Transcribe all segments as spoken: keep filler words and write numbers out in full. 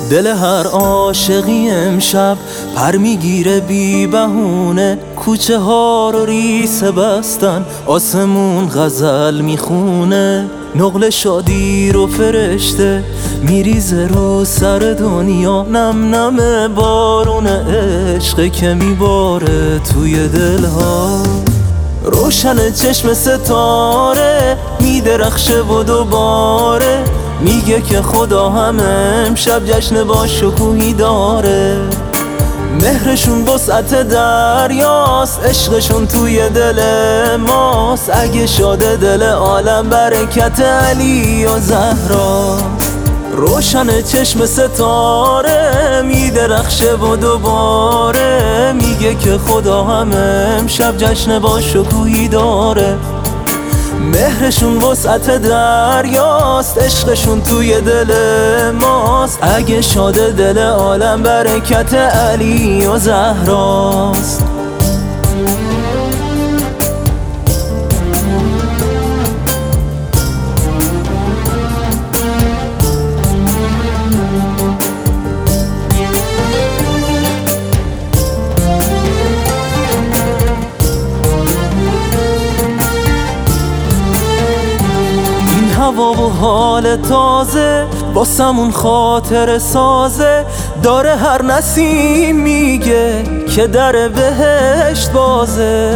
دل هر عاشقی امشب پر میگیره بی بهونه، کوچه ها رو ریسه بستن، آسمون غزل میخونه. نقل شادی رو فرشته میریزه رو سر دنیا، نم نم بارون عشق که میباره توی دلها. روشن چشم ستاره میدرخشه و دوباره میگه که خدا هم امشب جشن با شکوهی داره. مهرشون وسعت دریاست، عشقشون توی دل ماست. اگه شاده دل عالم برکت علی و زهراست. روشن چشم ستاره میدرخشه و دوباره میگه که خدا هم امشب جشن با شکوهی داره. مهرشون وسعت دریاست، عشقشون توی دل ماست. اگه شاده دل عالم برکت علی و زهراست. هوا و حال تازه واسمون خاطر سازه، داره هر نسیم میگه که در بهشت بازه.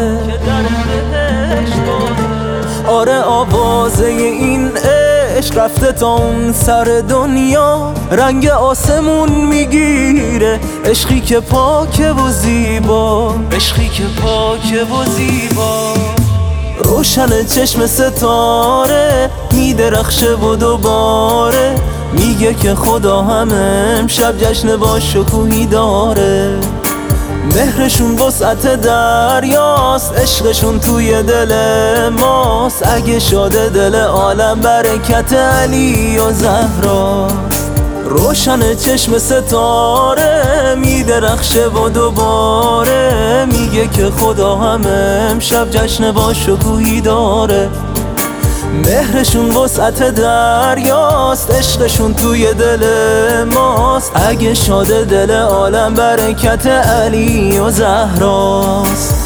آره آوازه این عشق رفته تا اون سر دنیا، رنگ آسمون میگیره، عشقی که پاکه و زیبا، عشقی که پاکه و زیبا. روشن چشم ستاره میدرخشه و دوباره میگه که خدا هم امشب جشن با شکوهی داره. مهرشون وسعت دریاست، عشقشون توی دل ماست. اگه شاده دل عالم برکت علی و زهراست. روشن چشم ستاره میدرخشه و دوباره میگه که خدا هم امشب جشن با شکوهی داره. مهرشون وسعت دریاست، عشقشون توی دل ماست. اگه شاده دل عالم برکت علی و زهراست.